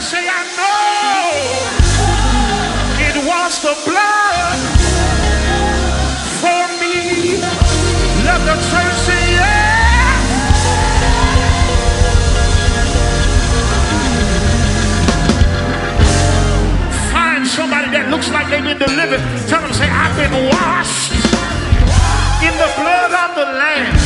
say, I know it was the blood for me. Let the church say, yeah. Find somebody that looks like they've been delivered. Tell them, say, I've been washed in the blood of the Lamb.